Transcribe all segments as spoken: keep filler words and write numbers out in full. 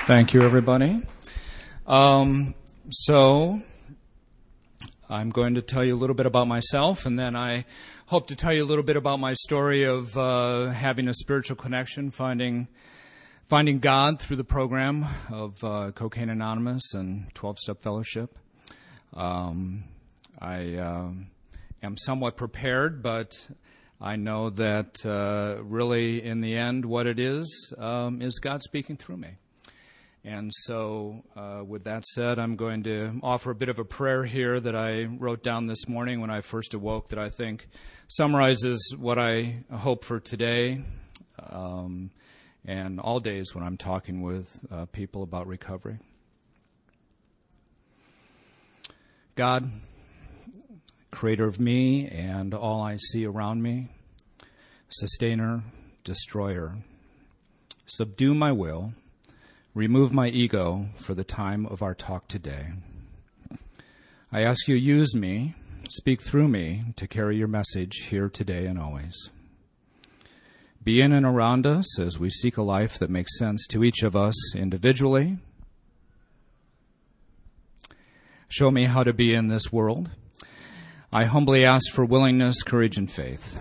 Thank you, everybody. Um, so, I'm going to tell you a little bit about myself, and then I hope to tell you a little bit about my story of uh, having a spiritual connection, finding finding God through the program of uh, Cocaine Anonymous and twelve-Step Fellowship. Um, I uh, am somewhat prepared, but I know that uh, really, in the end, what it is, um, is God speaking through me. And so, uh, with that said, I'm going to offer a bit of a prayer here that I wrote down this morning when I first awoke that I think summarizes what I hope for today um, and all days when I'm talking with uh, people about recovery. God, creator of me and all I see around me, sustainer, destroyer, subdue my will, remove my ego for the time of our talk today. I ask you, use me, speak through me to carry your message here today and always. Be in and around us as we seek a life that makes sense to each of us individually. Show me how to be in this world. I humbly ask for willingness, courage, and faith.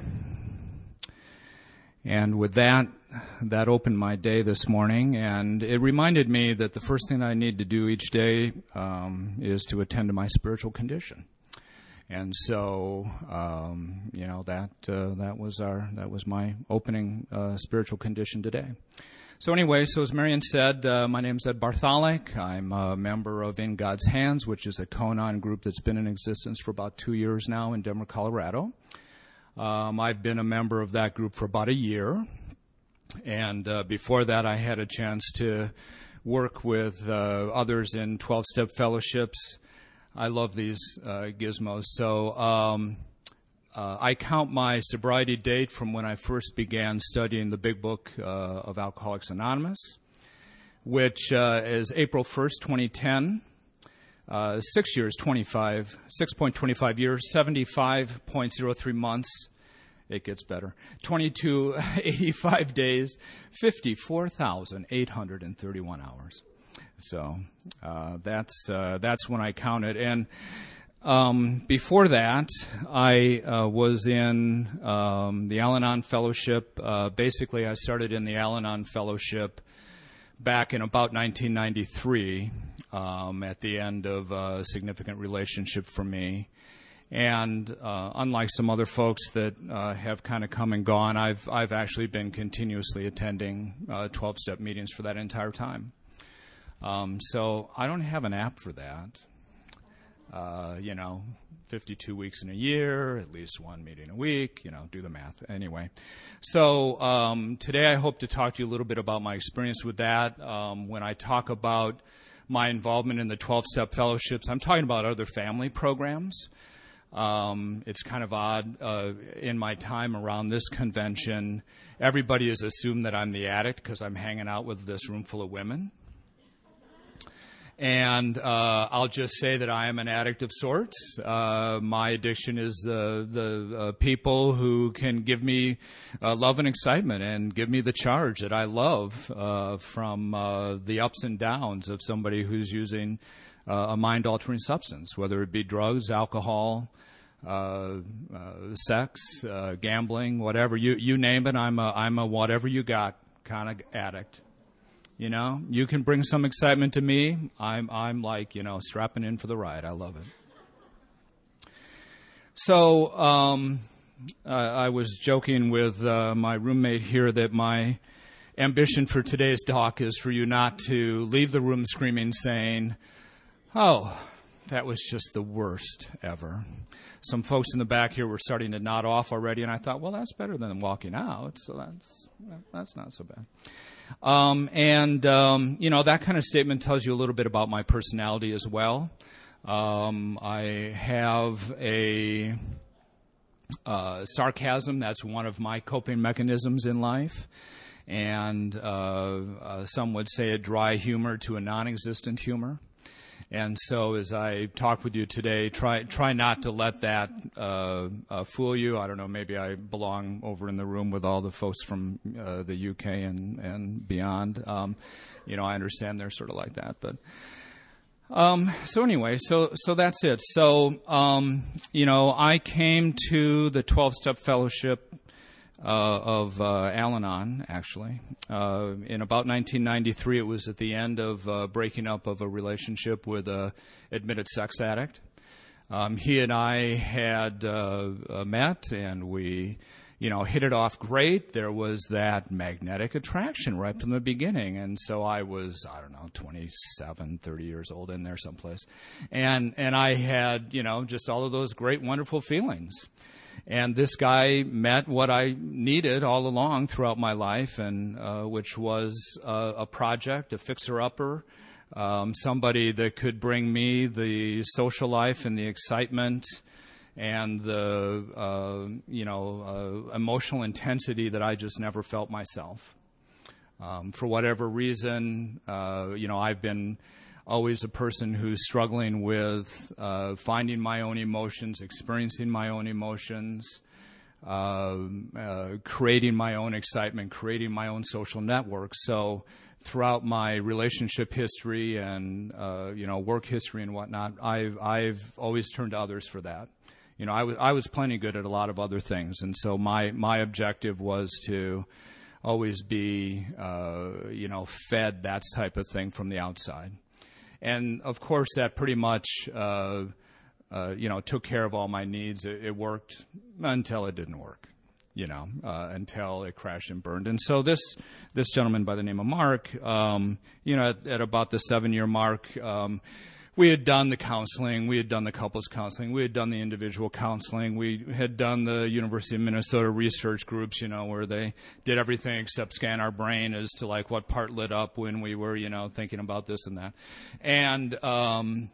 And with that, that opened my day this morning, and it reminded me that the first thing I need to do each day um, is to attend to my spiritual condition. And so, um, you know, that uh, that was our that was my opening uh, spiritual condition today. So anyway, so as Marion said, uh, my name's Ed Bartholic. I'm a member of In God's Hands, which is a Conan group that's been in existence for about two years now in Denver, Colorado. Um, I've been a member of that group for about a year. And uh, before that, I had a chance to work with uh, others in twelve-Step Fellowships. I love these uh, gizmos. So um, uh, I count my sobriety date from when I first began studying the Big Book uh, of Alcoholics Anonymous, which uh, is April first, twenty ten. Uh, six years, twenty-five, six point two five years, seventy-five point zero three months. It gets better. twenty-two eighty-five days, fifty-four thousand eight hundred thirty-one hours. So uh, that's uh, that's when I counted. And um, before that, I uh, was in um, the Al-Anon Fellowship. Uh, basically, I started in the Al-Anon Fellowship back in about nineteen ninety-three. Um, at the end of a significant relationship for me. And uh, unlike some other folks that uh, have kind of come and gone, I've I've actually been continuously attending uh, twelve-step meetings for that entire time. Um, so I don't have an app for that. Uh, you know, fifty-two weeks in a year, at least one meeting a week, you know, do the math. Anyway, so um, today I hope to talk to you a little bit about my experience with that. Um, when I talk about my involvement in the twelve-step fellowships, I'm talking about other family programs. Um, it's kind of odd. Uh, in my time around this convention, everybody has assumed that I'm the addict because I'm hanging out with this room full of women. And uh, I'll just say that I am an addict of sorts. Uh, my addiction is the, the uh, people who can give me uh, love and excitement and give me the charge that I love uh, from uh, the ups and downs of somebody who's using uh, a mind-altering substance, whether it be drugs, alcohol, uh, uh, sex, uh, gambling, whatever. You, you name it, I'm a, I'm a whatever you got kind of addict. You know, you can bring some excitement to me. I'm, I'm like, you know, strapping in for the ride. I love it. So, um, uh, I was joking with uh, my roommate here that my ambition for today's talk is for you not to leave the room screaming, saying, "Oh, that was just the worst ever." Some folks in the back here were starting to nod off already, and I thought, well, that's better than walking out, so that's that's not so bad. Um, and, um, you know, that kind of statement tells you a little bit about my personality as well. Um, I have a uh, sarcasm. That's one of my coping mechanisms in life. And uh, uh, some would say a dry humor to a non-existent humor. And so as I talk with you today, try try not to let that uh, uh, fool you. I don't know, maybe I belong over in the room with all the folks from uh, the U K and, and beyond. Um, you know, I understand they're sort of like that. But um, so anyway, so so that's it. So, um, you know, I came to the twelve-Step Fellowship Uh, of uh, Al-Anon, actually. Uh, in about nineteen ninety-three, it was at the end of uh, breaking up of a relationship with a admitted sex addict. Um, he and I had uh, uh, met, and we, you know, hit it off great. There was that magnetic attraction right from the beginning. And so I was, I don't know, twenty-seven, thirty years old in there someplace. And, and I had, you know, just all of those great, wonderful feelings. And this guy met what I needed all along throughout my life, and uh, which was uh, a project, a fixer-upper, um, somebody that could bring me the social life and the excitement and the uh, you know uh, emotional intensity that I just never felt myself. Um, for whatever reason, uh, you know, I've been always a person who's struggling with uh, finding my own emotions, experiencing my own emotions, uh, uh, creating my own excitement, creating my own social network. So throughout my relationship history and uh, you know work history and whatnot, I've I've always turned to others for that. You know, I was I was plenty good at a lot of other things, and so my my objective was to always be uh, you know fed that type of thing from the outside. And, of course, that pretty much, uh, uh, you know, took care of all my needs. It, it worked until it didn't work, you know, uh, until it crashed and burned. And so this this gentleman by the name of Mark, um, you know, at, at about the seven-year mark, um, we had done the counseling. We had done the couples counseling. We had done the individual counseling. We had done the University of Minnesota research groups, you know, where they did everything except scan our brain as to, like, what part lit up when we were, you know, thinking about this and that. And um,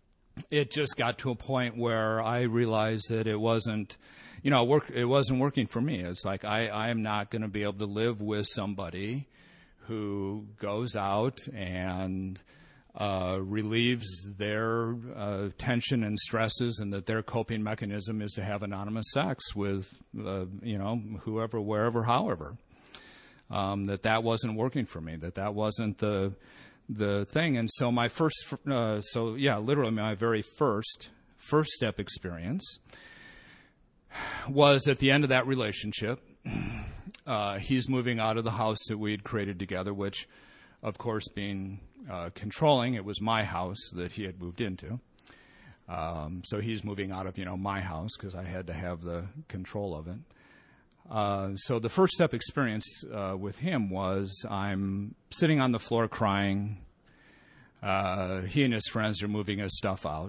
it just got to a point where I realized that it wasn't, you know, work, it wasn't working for me. It's like I, I am not going to be able to live with somebody who goes out and Uh, relieves their uh, tension and stresses, and that their coping mechanism is to have anonymous sex with, uh, you know, whoever, wherever, however. Um, that that wasn't working for me. That that wasn't the the thing. And so my first, uh, so yeah, literally my very first first step experience was at the end of that relationship. Uh, he's moving out of the house that we had created together, which, of course, being Uh, controlling, it was my house that he had moved into. Um, so he's moving out of, you know, my house because I had to have the control of it. Uh, so the first step experience uh, with him was I'm sitting on the floor crying. Uh, he and his friends are moving his stuff out.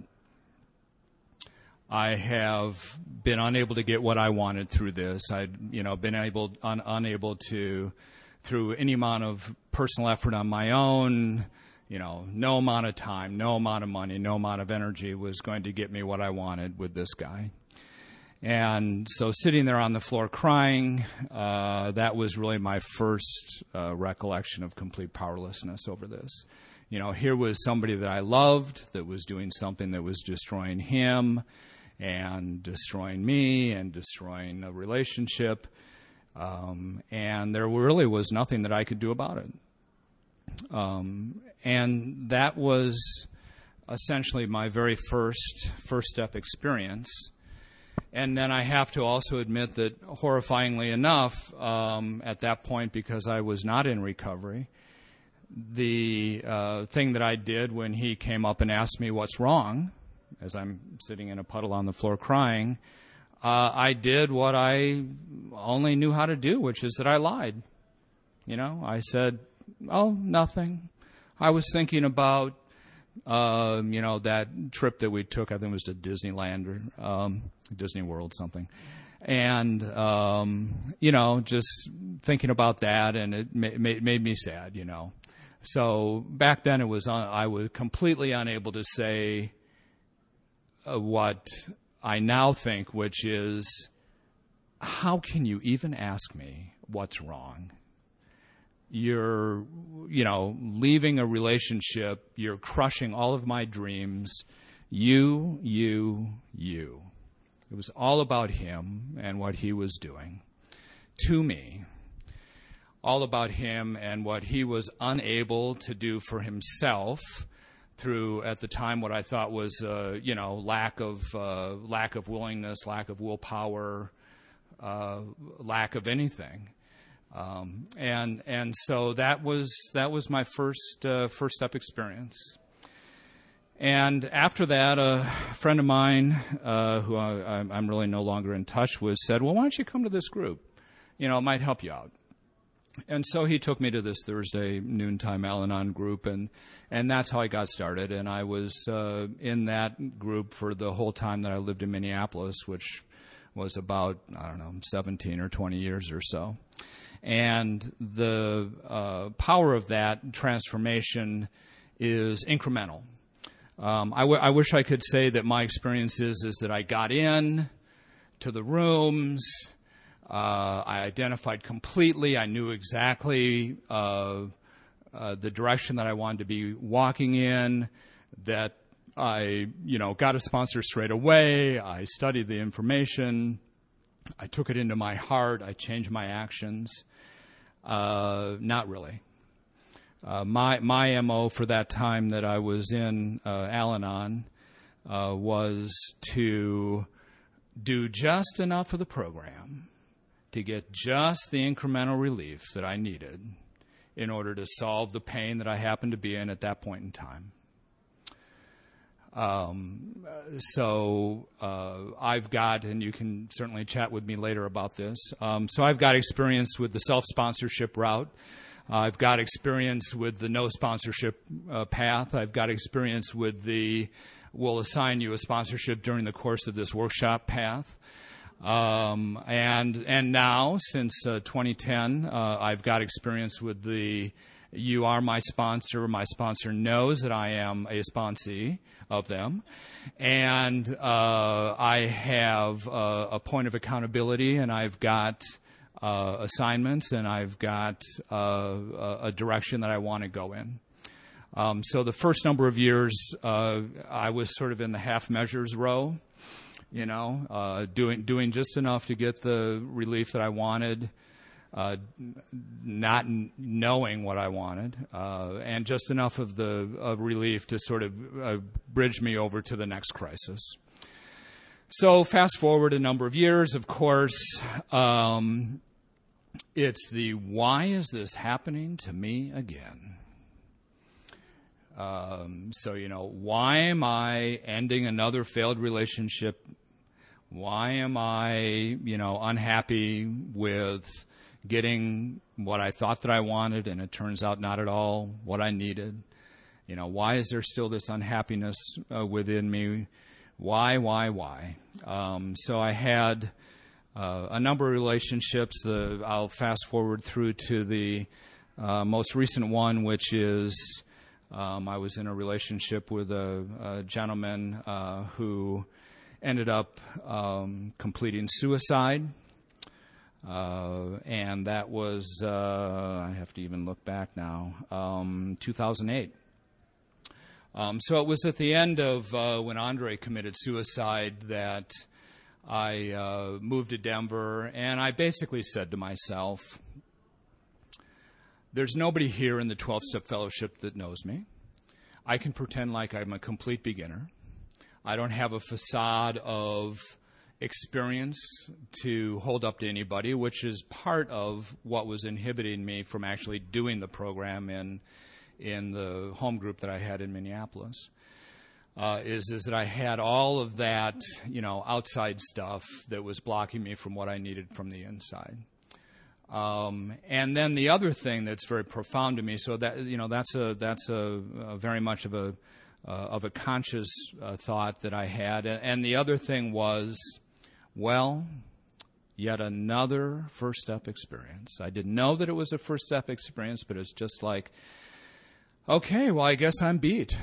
I have been unable to get what I wanted through this. I'd, you know, been able un, unable to, through any amount of personal effort on my own, you know, no amount of time, no amount of money, no amount of energy was going to get me what I wanted with this guy. And so sitting there on the floor crying, uh, that was really my first uh, recollection of complete powerlessness over this. You know, here was somebody that I loved that was doing something that was destroying him and destroying me and destroying a relationship. Um, and there really was nothing that I could do about it. Um, and that was essentially my very first first step experience. And then I have to also admit that, horrifyingly enough, um, at that point, because I was not in recovery, the uh, thing that I did when he came up and asked me what's wrong, as I'm sitting in a puddle on the floor crying, uh, I did what I only knew how to do, which is that I lied. You know, I said, oh, nothing. I was thinking about, uh, you know, that trip that we took. I think it was to Disneyland or um, Disney World, something. And, um, you know, just thinking about that, and it ma- ma- made me sad, you know. So back then it was un- I was completely unable to say uh, what I now think, which is, how can you even ask me what's wrong? You're you know, leaving a relationship, you're crushing all of my dreams. You, you, you. It was all about him and what he was doing to me. All about him and what he was unable to do for himself through, at the time, what I thought was, uh, you know, lack of uh, lack of willingness, lack of willpower, uh, lack of anything. Um, and and so that was that was my first uh, first step experience. And after that, a friend of mine, uh, who I, I'm really no longer in touch with, said, "Well, why don't you come to this group? You know, it might help you out." And so he took me to this Thursday noontime Al-Anon group, and, and that's how I got started. And I was uh, in that group for the whole time that I lived in Minneapolis, which was about, I don't know, seventeen or twenty years or so. And the uh, power of that transformation is incremental. Um, I, w- I wish I could say that my experience is, is that I got in to the rooms, Uh, I identified completely. I knew exactly uh, uh, the direction that I wanted to be walking in, that I, you know, got a sponsor straight away. I studied the information. I took it into my heart. I changed my actions. Uh, not really. Uh, my my M O for that time that I was in uh, Al-Anon uh, was to do just enough of the program to get just the incremental relief that I needed in order to solve the pain that I happened to be in at that point in time. Um, so uh, I've got, and you can certainly chat with me later about this, um, so I've got experience with the self-sponsorship route. Uh, I've got experience with the no-sponsorship uh, path. I've got experience with the we'll assign you a sponsorship during the course of this workshop path. Um, and and now, since uh, twenty ten, uh, I've got experience with the you are my sponsor. My sponsor knows that I am a sponsee of them. And uh, I have uh, a point of accountability, and I've got uh, assignments, and I've got uh, a direction that I want to go in. Um, so the first number of years, uh, I was sort of in the half measures row. You know, uh, doing doing just enough to get the relief that I wanted, uh, not n- knowing what I wanted, uh, and just enough of the of relief to sort of uh, bridge me over to the next crisis. So fast forward a number of years, of course, um, it's the why is this happening to me again? Um, so, you know, why am I ending another failed relationship? Why am I, you know, unhappy with getting what I thought that I wanted, and it turns out not at all what I needed? You know, why is there still this unhappiness uh, within me? Why, why, why? Um, so I had uh, a number of relationships. The, I'll fast forward through to the uh, most recent one, which is um, I was in a relationship with a, a gentleman uh, who ended up um, completing suicide, uh, and that was, uh, I have to even look back now, um, two thousand eight. Um, so it was at the end of uh, when Andre committed suicide that I uh, moved to Denver, and I basically said to myself, there's nobody here in the twelve-step fellowship that knows me. I can pretend like I'm a complete beginner. I don't have a facade of experience to hold up to anybody, which is part of what was inhibiting me from actually doing the program in in the home group that I had in Minneapolis. Uh, is is that I had all of that, you know, outside stuff that was blocking me from what I needed from the inside. Um, and then the other thing that's very profound to me, so that you know, that's a that's a, a very much of a Uh, of a conscious uh, thought that I had. And, and the other thing was, well, yet another first step experience. I didn't know that it was a first step experience, but it's just like, okay, well, I guess I'm beat.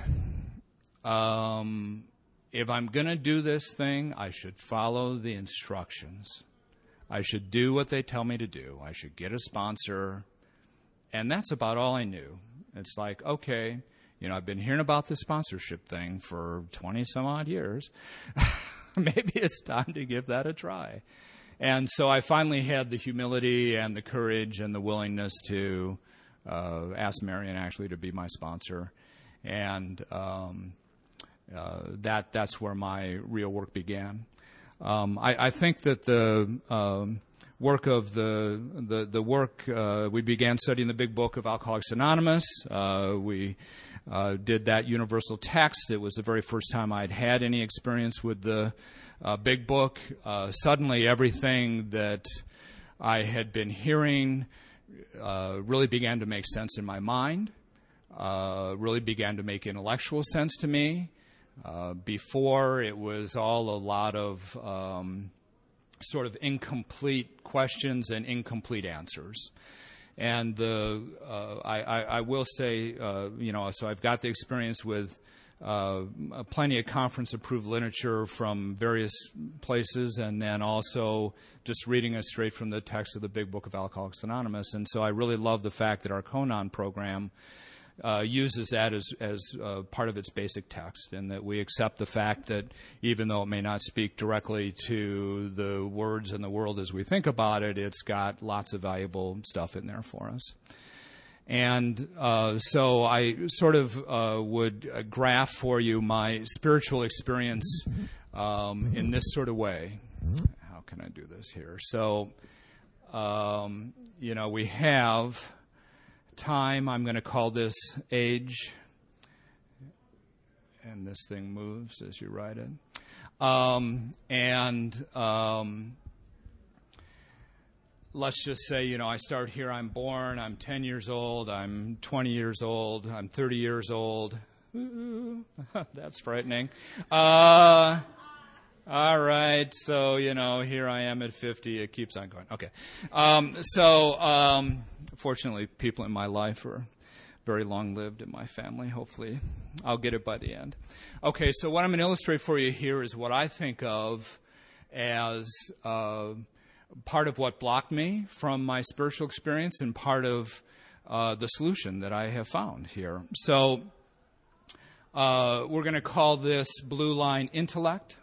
Um, if I'm going to do this thing, I should follow the instructions. I should do what they tell me to do. I should get a sponsor. And that's about all I knew. It's like, okay, you know, I've been hearing about this sponsorship thing for twenty some odd years. Maybe it's time to give that a try. And so I finally had the humility and the courage and the willingness to uh, ask Marion actually to be my sponsor. And um, uh, that that's where my real work began. Um, I, I think that the um, work of the the, the work, uh, we began studying the Big Book of Alcoholics Anonymous. Uh, we uh, did that universal text. It was the very first time I'd had any experience with the uh, Big Book. Uh, suddenly everything that I had been hearing uh, really began to make sense in my mind, uh, really began to make intellectual sense to me. Uh, before, it was all a lot of um, sort of incomplete questions and incomplete answers. And the uh, I, I, I will say, uh, you know, so I've got the experience with uh, plenty of conference-approved literature from various places, and then also just reading it straight from the text of the Big Book of Alcoholics Anonymous. And so I really love the fact that our Conan program Uh, uses that as, as uh, part of its basic text, and that we accept the fact that even though it may not speak directly to the words in the world as we think about it, it's got lots of valuable stuff in there for us. And uh, so I sort of uh, would uh, graph for you my spiritual experience um, in this sort of way. How can I do this here? So, um, you know, we have time. I'm going to call this age, and this thing moves as you write it. Um, and um, let's just say, you know, I start here, I'm born, I'm ten years old, I'm twenty years old, I'm thirty years old. Ooh, that's frightening. Uh, all right, so, you know, here I am at fifty. It keeps on going. Okay. Um, so, um, fortunately, people in my life are very long-lived in my family. Hopefully, I'll get it by the end. Okay, so what I'm going to illustrate for you here is what I think of as uh, part of what blocked me from my spiritual experience and part of uh, the solution that I have found here. So uh, we're going to call this blue line intellect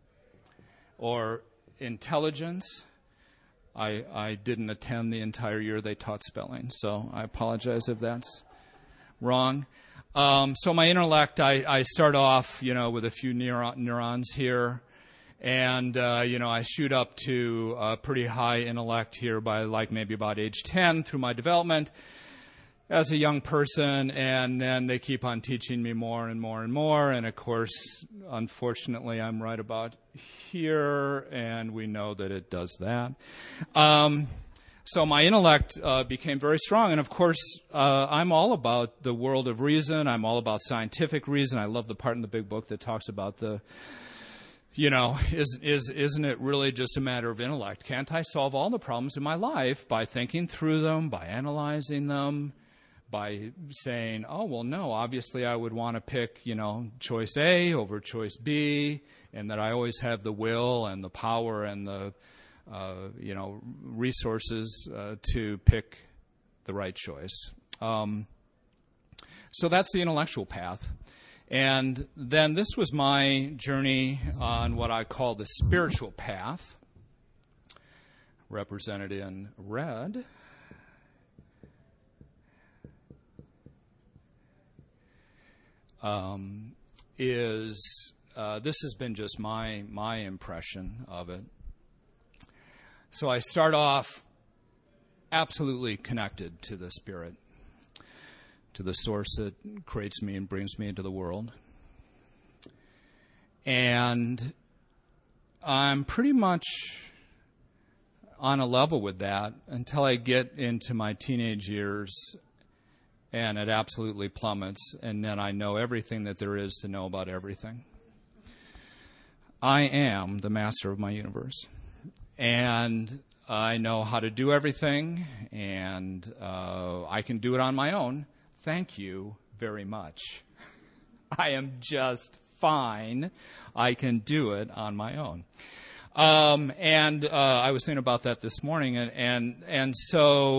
or intelligence. I, I didn't attend the entire year they taught spelling, so I apologize if that's wrong. Um, so my intellect, I, I start off, you know, with a few neuron, neurons here, and, uh, you know, I shoot up to a pretty high intellect here by like maybe about age ten through my development as a young person, and then they keep on teaching me more and more and more, and of course, unfortunately, I'm right about here, and we know that it does that. Um, so my intellect uh, became very strong, and of course, uh, I'm all about the world of reason. I'm all about scientific reason. I love the part in the Big Book that talks about the, you know, is, is, isn't it really just a matter of intellect? Can't I solve all the problems in my life by thinking through them, by analyzing them, by saying, oh, well, no, obviously I would want to pick, you know, choice A over choice B, and that I always have the will and the power and the, uh, you know, resources uh, to pick the right choice. Um, so that's the intellectual path. And then this was my journey on what I call the spiritual path, represented in red. Um, is uh, this has been just my my impression of it. So I start off absolutely connected to the Spirit, to the source that creates me and brings me into the world. And I'm pretty much on a level with that until I get into my teenage years, and it absolutely plummets, and then I know everything that there is to know about everything. I am the master of my universe, and I know how to do everything, and uh, I can do it on my own. Thank you very much. I am just fine. I can do it on my own. Um, and uh, I was thinking about that this morning, and and, and so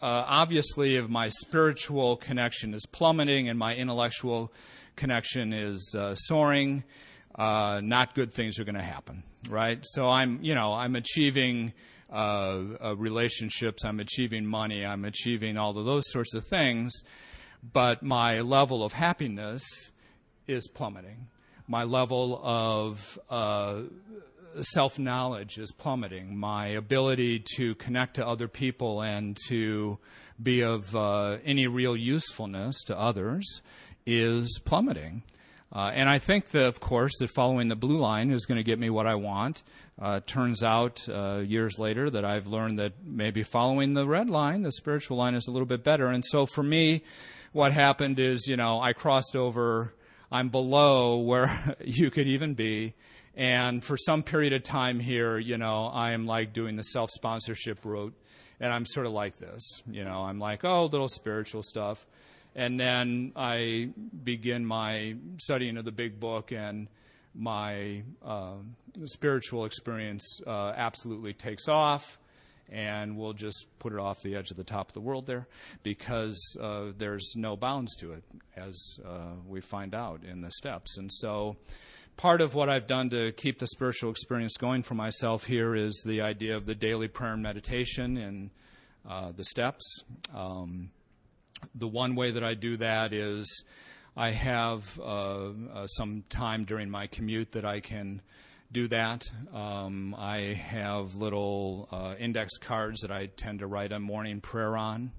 uh, obviously, if my spiritual connection is plummeting and my intellectual connection is uh, soaring, uh, not good things are going to happen, right? So I'm, you know, I'm achieving uh, uh, relationships, I'm achieving money, I'm achieving all of those sorts of things, but my level of happiness is plummeting. My level of uh, self-knowledge is plummeting. My ability to connect to other people and to be of uh, any real usefulness to others is plummeting. Uh, and I think that, of course, that following the blue line is going to get me what I want. Uh, turns out uh, years later that I've learned that maybe following the red line, the spiritual line, is a little bit better. And so for me, what happened is, you know, I crossed over. I'm below where you could even be. And for some period of time here, you know, I am like doing the self-sponsorship route. And I'm sort of like this. You know, I'm like, oh, little spiritual stuff. And then I begin my studying of the big book, and my uh, spiritual experience uh, absolutely takes off. And we'll just put it off the edge of the top of the world there, because uh, there's no bounds to it, as uh, we find out in the steps. And so part of what I've done to keep the spiritual experience going for myself here is the idea of the daily prayer and meditation in uh, the steps. Um, the one way that I do that is I have uh, uh, some time during my commute that I can do that. Um, I have little uh, index cards that I tend to write a morning prayer on,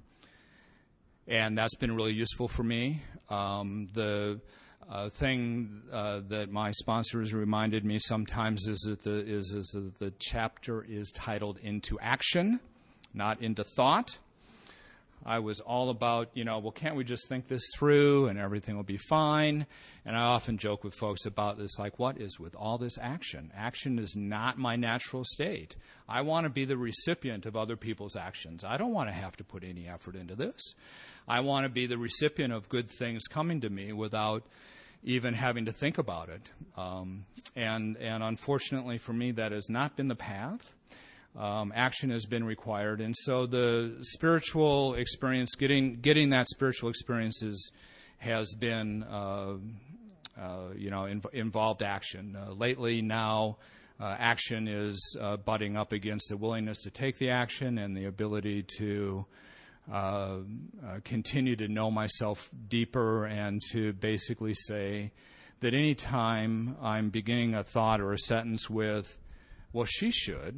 and that's been really useful for me. Um, the uh, thing uh, that my sponsor has reminded me sometimes is that the is, is that the chapter is titled "Into Action," not "Into Thought." I was all about, you know, well, can't we just think this through and everything will be fine? And I often joke with folks about this, like, what is with all this action? Action is not my natural state. I want to be the recipient of other people's actions. I don't want to have to put any effort into this. I want to be the recipient of good things coming to me without even having to think about it. Um, and, and unfortunately for me, that has not been the path. Um, action has been required, and so the spiritual experience, getting getting that spiritual experience is, has been, uh, uh, you know, inv- involved action. Uh, lately, now, uh, action is uh, butting up against the willingness to take the action and the ability to uh, uh, continue to know myself deeper, and to basically say that any time I'm beginning a thought or a sentence with, well, she should,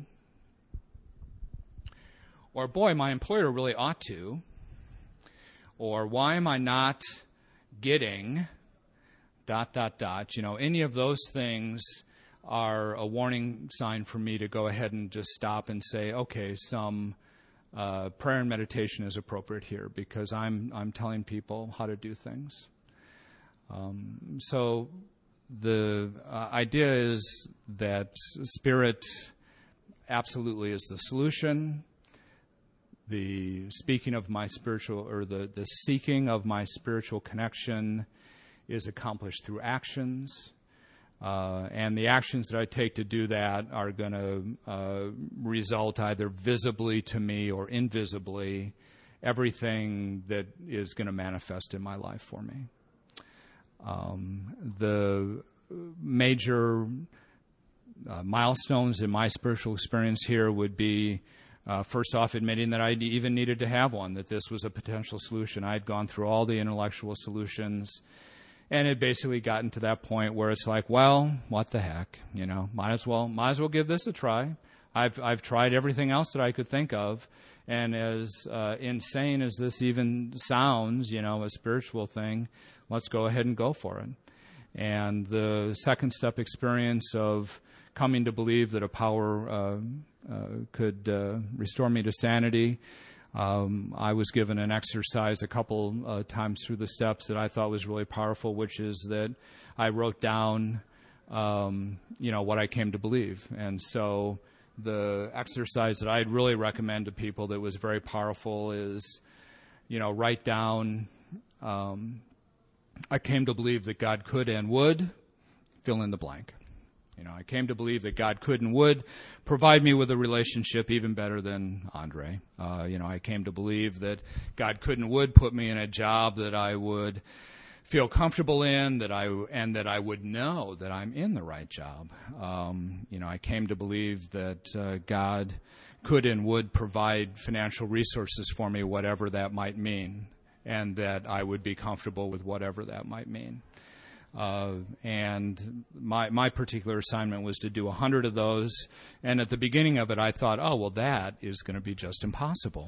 or, boy, my employer really ought to, or why am I not getting, dot, dot, dot, you know, any of those things are a warning sign for me to go ahead and just stop and say, okay, some uh, prayer and meditation is appropriate here, because I'm I'm telling people how to do things. Um, so the uh, idea is that spirit absolutely is the solution. The speaking of my spiritual, or the, the seeking of my spiritual connection is accomplished through actions. Uh, and the actions that I take to do that are going to uh, result either visibly to me or invisibly everything that is going to manifest in my life for me. Um, the major uh, milestones in my spiritual experience here would be, Uh, first off, admitting that I even needed to have one, that this was a potential solution. I had gone through all the intellectual solutions, and it basically gotten to that point where it's like, well, what the heck, you know, might as well, might as well give this a try. I've I've tried everything else that I could think of, and as uh, insane as this even sounds, you know, a spiritual thing, let's go ahead and go for it. And the second step experience of coming to believe that a power uh, uh, could uh, restore me to sanity. Um, I was given an exercise a couple uh, times through the steps that I thought was really powerful, which is that I wrote down, um, you know, what I came to believe. And so the exercise that I'd really recommend to people that was very powerful is, you know, write down, um, I came to believe that God could and would, fill in the blank. You know, I came to believe that God could and would provide me with a relationship even better than Andre. Uh, you know, I came to believe that God could and would put me in a job that I would feel comfortable in, that I and that I would know that I'm in the right job. Um, you know, I came to believe that uh, God could and would provide financial resources for me, whatever that might mean, and that I would be comfortable with whatever that might mean. Uh, and my my particular assignment was to do a hundred of those. And at the beginning of it, I thought, oh, well, that is going to be just impossible.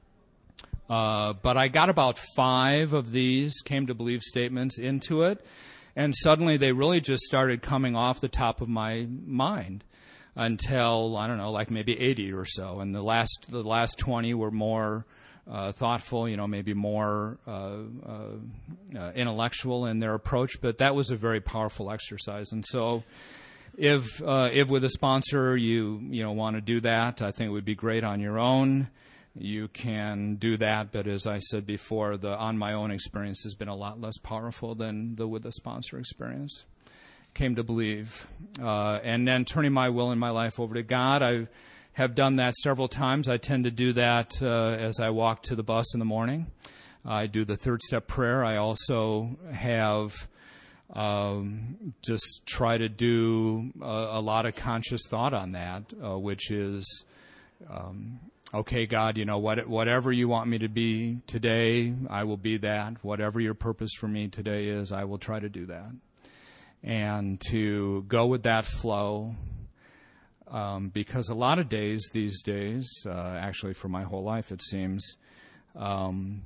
Uh, but I got about five of these came to believe statements into it, and suddenly they really just started coming off the top of my mind until, I don't know, like maybe eighty or so. And the last the last twenty were more Uh, thoughtful, you know, maybe more uh, uh, uh, intellectual in their approach, but that was a very powerful exercise. And so, if uh, if with a sponsor you you know want to do that, I think it would be great on your own. You can do that, but as I said before, the on my own experience has been a lot less powerful than the with a sponsor experience. Came to believe, uh, and then turning my will and my life over to God. I have done that several times. I tend to do that uh, as I walk to the bus in the morning. I do the third step prayer. I also have um, just try to do a, a lot of conscious thought on that, uh, which is, um, okay, God, you know, what, whatever you want me to be today, I will be that. Whatever your purpose for me today is, I will try to do that. And to go with that flow. Um, because a lot of days these days, uh, actually for my whole life it seems, um,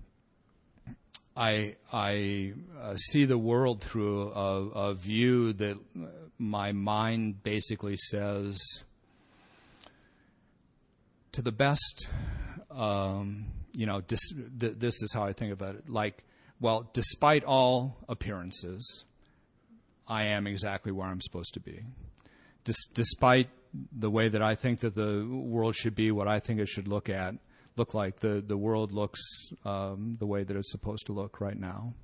I I uh, see the world through a, a view that my mind basically says, to the best, um, you know, dis- th- this is how I think about it. Like, well, despite all appearances, I am exactly where I'm supposed to be. Dis- despite the way that I think that the world should be, what I think it should look at, look like, the, the world looks um, the way that it's supposed to look right now.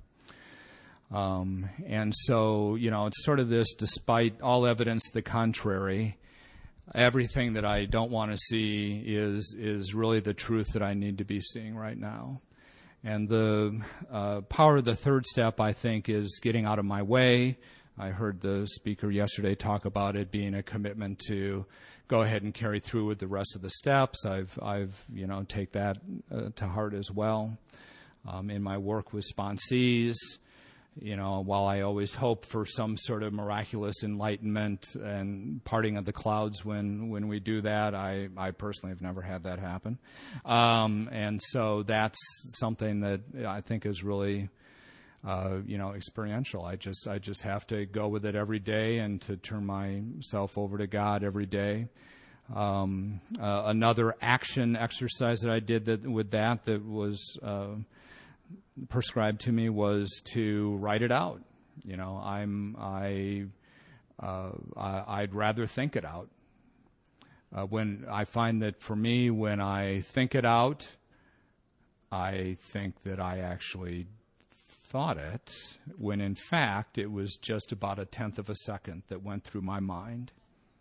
Um, and so, you know, it's sort of this, despite all evidence to the contrary, everything that I don't want to see is is really the truth that I need to be seeing right now. And the uh, power of the third step, I think, is getting out of my way. I heard the speaker yesterday talk about it being a commitment to go ahead and carry through with the rest of the steps. I've, I've, you know, take that uh, to heart as well. Um, in my work with sponsees, you know, while I always hope for some sort of miraculous enlightenment and parting of the clouds when, when we do that, I, I personally have never had that happen. Um, and so that's something that I think is really Uh, you know, experiential. I just, I just have to go with it every day and to turn myself over to God every day. Um, uh, another action exercise that I did that with that that was uh, prescribed to me was to write it out. You know, I'm, I, uh, I I'd rather think it out. Uh, when I find that for me, when I think it out, I think that I actually thought it, when in fact it was just about a tenth of a second that went through my mind.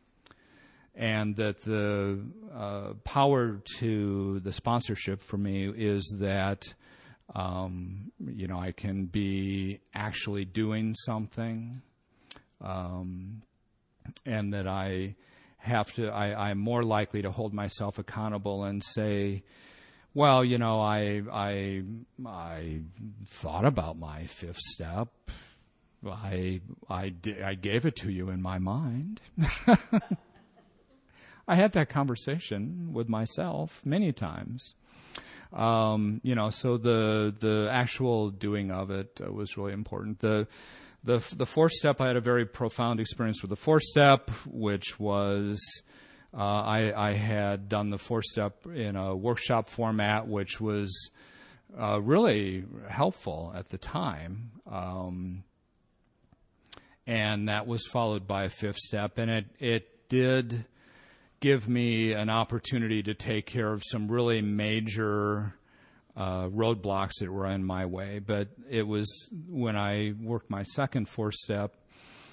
And that the uh, power to the sponsorship for me is that, um, you know, I can be actually doing something, um, and that I have to, I, I'm more likely to hold myself accountable and say, well, you know, I I I thought about my fifth step. I I I gave it to you in my mind. I had that conversation with myself many times. Um, you know, so the the actual doing of it uh, was really important. The the the fourth step, I had a very profound experience with the fourth step, which was. Uh, I, I had done the four-step in a workshop format, which was uh, really helpful at the time. Um, and that was followed by a fifth step. And it, it did give me an opportunity to take care of some really major uh, roadblocks that were in my way. But it was when I worked my second four-step,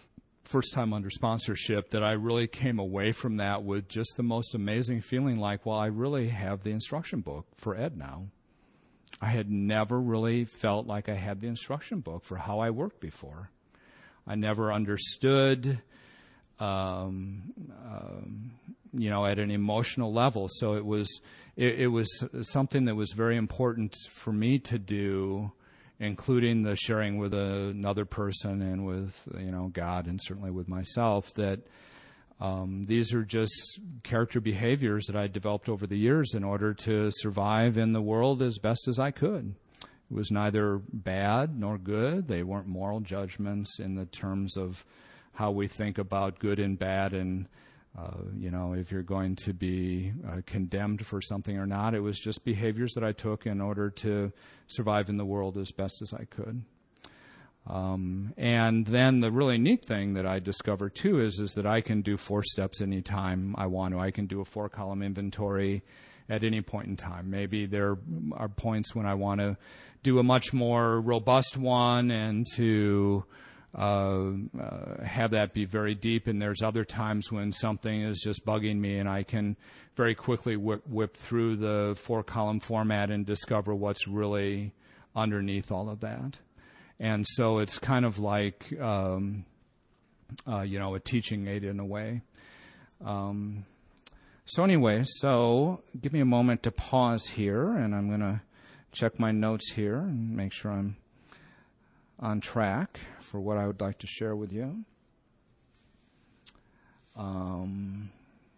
first time under sponsorship that I really came away from that with just the most amazing feeling like, well, I really have the instruction book for Ed now. I had never really felt like I had the instruction book for how I worked before. I never understood, um, um, you know, at an emotional level. So it was, it, it was something that was very important for me to do, including the sharing with another person and with, you know, God and certainly with myself, that um, these are just character behaviors that I developed over the years in order to survive in the world as best as I could. It was neither bad nor good. They weren't moral judgments in the terms of how we think about good and bad and, uh, you know, if you're going to be uh, condemned for something or not. It was just behaviors that I took in order to survive in the world as best as I could. Um, and then the really neat thing that I discovered, too, is, is that I can do four steps anytime I want to. I can do a four-column inventory at any point in time. Maybe there are points when I want to do a much more robust one and to uh, uh, have that be very deep, and there's other times when something is just bugging me and I can very quickly whip, whip through the four-column format and discover what's really underneath all of that. And so it's kind of like, um, uh, you know, a teaching aid in a way. Um, so anyway, so give me a moment to pause here, and I'm going to check my notes here and make sure I'm on track for what I would like to share with you. Um,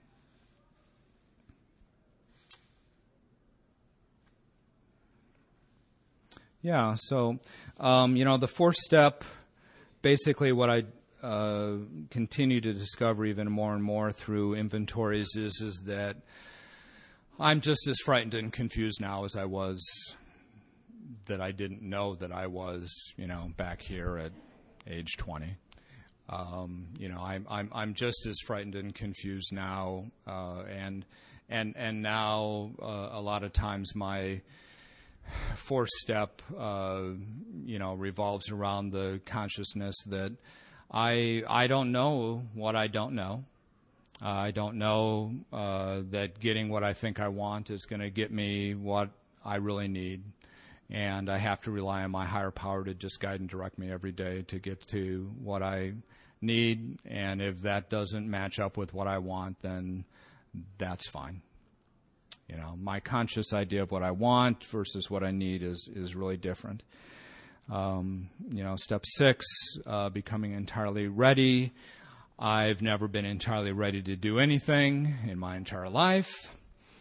yeah, so, um, you know, the fourth step, basically what I uh, continue to discover even more and more through inventories is, is that I'm just as frightened and confused now as I was that I didn't know that I was, you know, back here at age twenty. Um, you know, I'm I'm I'm just as frightened and confused now, uh, and and and now uh, a lot of times my fourth step, uh, you know, revolves around the consciousness that I I don't know what I don't know. Uh, I don't know uh, that getting what I think I want is going to get me what I really need. And I have to rely on my higher power to just guide and direct me every day to get to what I need. And if that doesn't match up with what I want, then that's fine. You know, my conscious idea of what I want versus what I need is, is really different. Um, you know, step six, uh, becoming entirely ready. I've never been entirely ready to do anything in my entire life.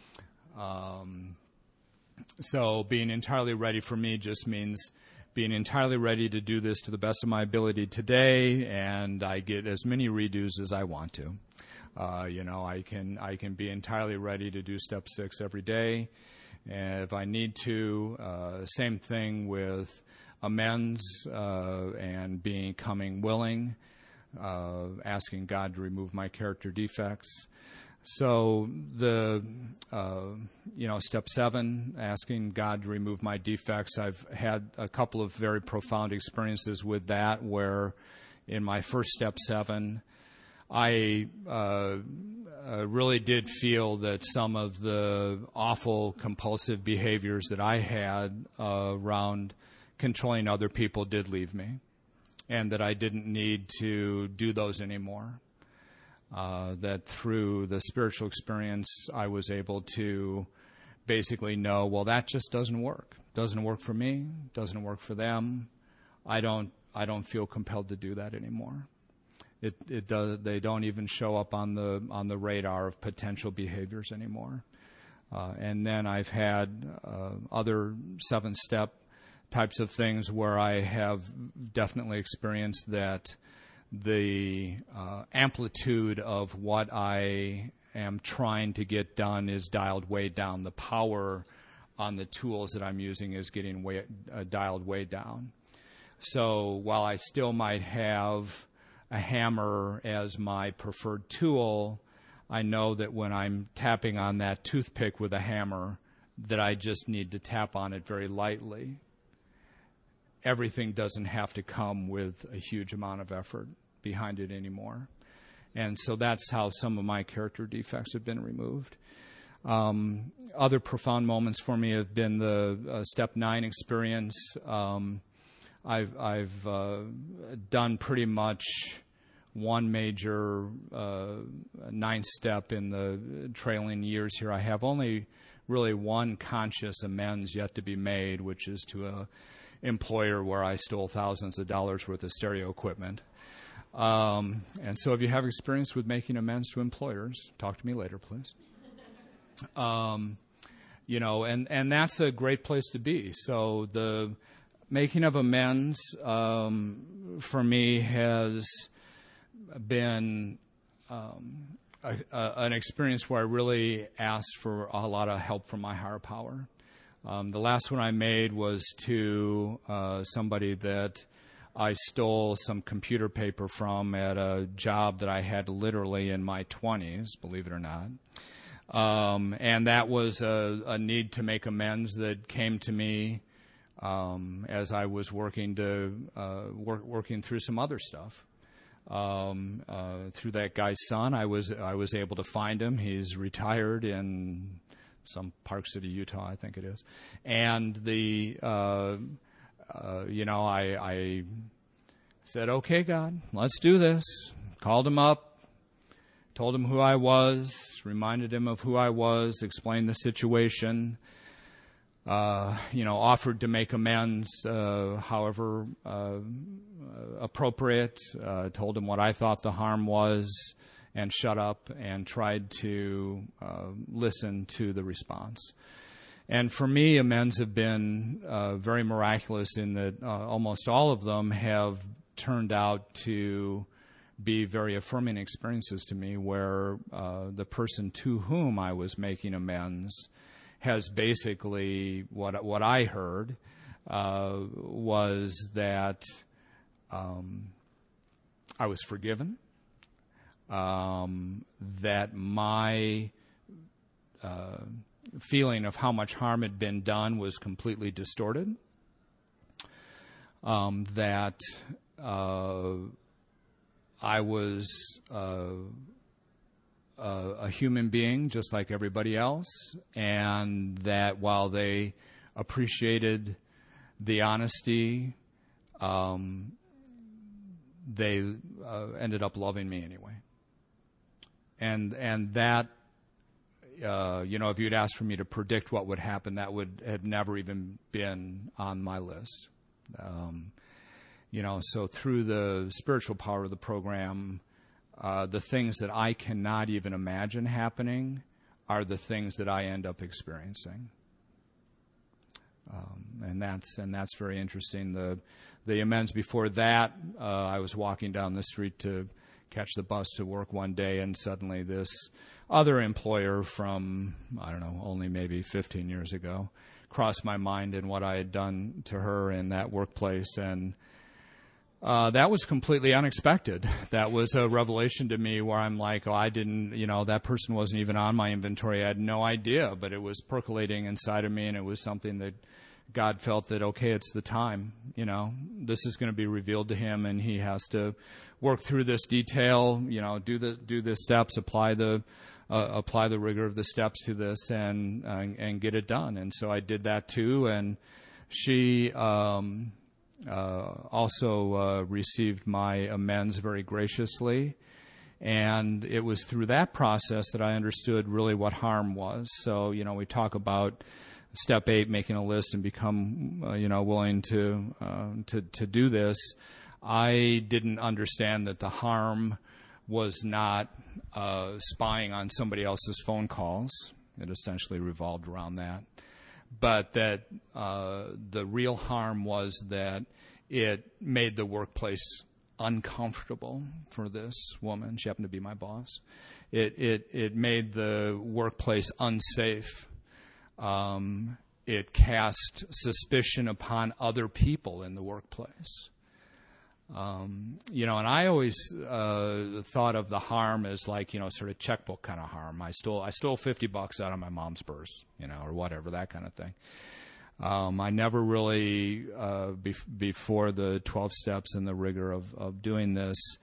Um, so being entirely ready for me just means being entirely ready to do this to the best of my ability today, and I get as many redos as I want to. Uh, you know, I can I can be entirely ready to do step six every day, and if I need to. Uh, same thing with amends uh, and becoming willing, uh, asking God to remove my character defects. So the, uh, you know, step seven, asking God to remove my defects. I've had a couple of very profound experiences with that, where in my first step seven, I uh, uh, really did feel that some of the awful compulsive behaviors that I had uh, around controlling other people did leave me, and that I didn't need to do those anymore. Uh, that through the spiritual experience, I was able to basically know, well, that just doesn't work. Doesn't work for me. Doesn't work for them. I don't. I don't feel compelled to do that anymore. It. It does. They don't even show up on the on the radar of potential behaviors anymore. Uh, and then I've had uh, other seven-step types of things where I have definitely experienced that the uh, amplitude of what I am trying to get done is dialed way down. The power on the tools that I'm using is getting way, uh, dialed way down. So while I still might have a hammer as my preferred tool, I know that when I'm tapping on that toothpick with a hammer, that I just need to tap on it very lightly. Everything doesn't have to come with a huge amount of effort, behind it anymore. And so that's how some of my character defects have been removed. Um, other profound moments for me have been the uh, step nine experience. Um, I've, I've uh, done pretty much one major uh, ninth step in the trailing years here. I have only really one conscious amends yet to be made, which is to a employer where I stole thousands of dollars worth of stereo equipment. Um, and so if you have experience with making amends to employers, talk to me later, please. Um, you know, and, and that's a great place to be. So the making of amends um, for me has been um, a, a, an experience where I really asked for a lot of help from my higher power. Um, the last one I made was to uh, somebody that I stole some computer paper from at a job that I had literally in my twenties, believe it or not. Um, and that was a, a need to make amends that came to me um, as I was working to uh, work, working through some other stuff. Um, uh, through that guy's son, I was I was able to find him. He's retired in some Park City, Utah, I think it is. And the uh, uh, you know, I, I said, "Okay, God, let's do this." Called him up. Told him who I was, reminded him of who I was, explained the situation, uh, you know, offered to make amends uh, however uh, appropriate, uh, told him what I thought the harm was, and shut up and tried to uh, listen to the response. And for me, amends have been uh, very miraculous in that uh, almost all of them have turned out to be very affirming experiences to me, where uh, the person to whom I was making amends has basically, what what I heard uh, was that um, I was forgiven, um, that my uh, feeling of how much harm had been done was completely distorted, um, that uh, I was uh, a, a human being just like everybody else, and that while they appreciated the honesty, um, they uh, ended up loving me anyway. And and that, uh, you know, if you'd asked for me to predict what would happen, that would have never even been on my list. Um, You know, so through the spiritual power of the program, uh, the things that I cannot even imagine happening are the things that I end up experiencing, um, and that's and that's very interesting. The the amends before that, uh, I was walking down the street to catch the bus to work one day, and suddenly this other employer from I don't know, only maybe fifteen years ago, crossed my mind and what I had done to her in that workplace, and Uh, that was completely unexpected. That was a revelation to me where I'm like, oh, I didn't, you know, that person wasn't even on my inventory. I had no idea, but it was percolating inside of me, and it was something that God felt that, okay, it's the time, you know, this is going to be revealed to him, and he has to work through this detail, you know, do the do the steps, apply the uh, apply the rigor of the steps to this, and uh, and get it done. And so I did that too, and she um Uh, also uh, received my amends very graciously, and it was through that process that I understood really what harm was. So, you know, we talk about step eight, making a list and become, uh, you know, willing to uh, to to do this. I didn't understand that the harm was not uh, spying on somebody else's phone calls. It essentially revolved around that. But that uh, the real harm was that it made the workplace uncomfortable for this woman. She happened to be my boss. It it it made the workplace unsafe. Um, it cast suspicion upon other people in the workplace. Um, you know, and I always uh, thought of the harm as like, you know, sort of checkbook kind of harm. I stole I stole fifty bucks out of my mom's purse, you know, or whatever, that kind of thing. Um, I never really, uh, bef- before the twelve steps and the rigor of, of doing this,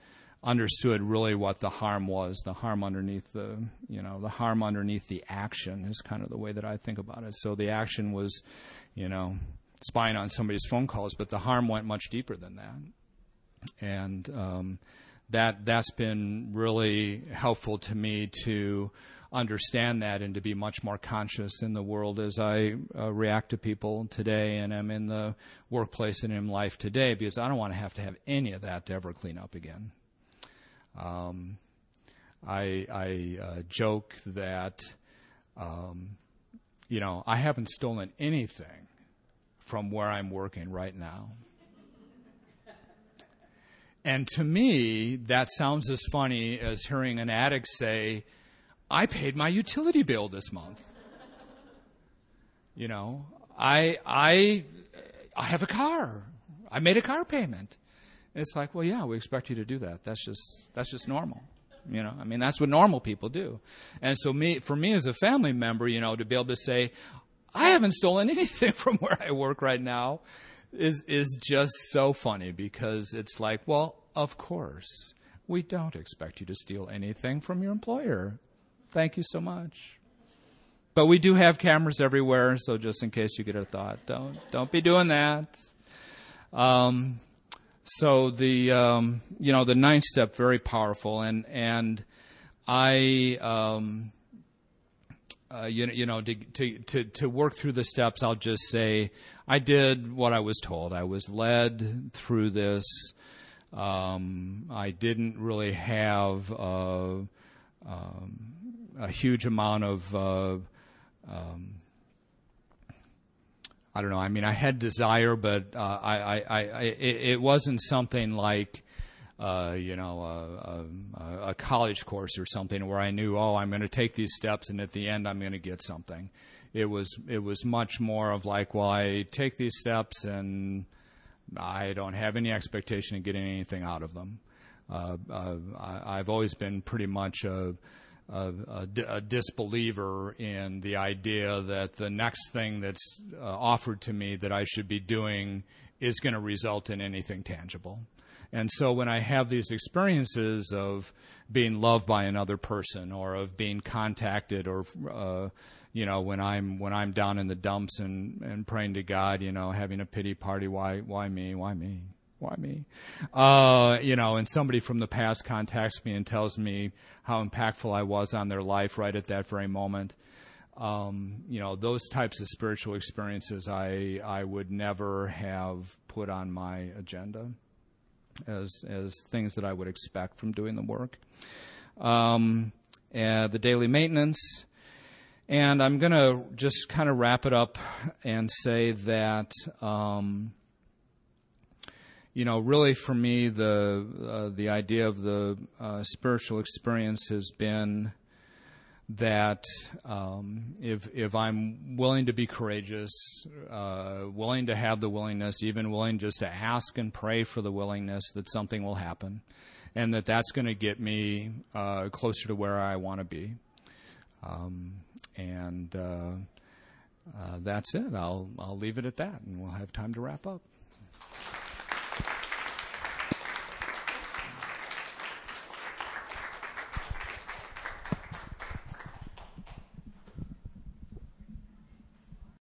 understood really what the harm was, the harm underneath the, you know, the harm underneath the action is kind of the way that I think about it. So the action was, you know, spying on somebody's phone calls, but the harm went much deeper than that. And um, that that's been really helpful to me to understand that and to be much more conscious in the world as I uh, react to people today and am in the workplace and in life today, because I don't want to have to have any of that to ever clean up again. Um, I, I uh, joke that, um, you know, I haven't stolen anything from where I'm working right now. And to me, that sounds as funny as hearing an addict say, I paid my utility bill this month. You know, I, I, I have a car. I made a car payment. And it's like, well, yeah, we expect you to do that. That's just, that's just normal. You know, I mean, that's what normal people do. And so me, for me as a family member, you know, to be able to say, I haven't stolen anything from where I work right now is, is just so funny, because it's like, well, of course, we don't expect you to steal anything from your employer. Thank you so much. But we do have cameras everywhere, so just in case you get a thought, don't don't be doing that. Um, so the um, you know the ninth step, very powerful, and and I um, uh, you know you know to, to to to work through the steps, I'll just say I did what I was told. I was led through this. Um, I didn't really have uh, um, a huge amount of, uh, um, I don't know, I mean, I had desire, but uh, I, I, I, it, it wasn't something like, uh, you know, a, a, a college course or something where I knew, oh, I'm going to take these steps and at the end I'm going to get something. It was, it was much more of like, well, I take these steps and I don't have any expectation of getting anything out of them. Uh, uh, I, I've always been pretty much a, a, a, a disbeliever in the idea that the next thing that's uh, offered to me that I should be doing is going to result in anything tangible. And so when I have these experiences of being loved by another person, or of being contacted, or uh, you know, when I'm when I'm down in the dumps and, and praying to God, you know, having a pity party, why why me, why me, why me, uh, you know, and somebody from the past contacts me and tells me how impactful I was on their life right at that very moment. Um, you know, those types of spiritual experiences I I would never have put on my agenda as as things that I would expect from doing the work. Um, and the daily maintenance. And I'm going to just kind of wrap it up and say that, um, you know, really for me, the uh, the idea of the uh, spiritual experience has been that um, if if I'm willing to be courageous, uh, willing to have the willingness, even willing just to ask and pray for the willingness that something will happen, and that that's going to get me uh, closer to where I want to be. Um, And uh, uh, that's it. I'll I'll leave it at that, and we'll have time to wrap up.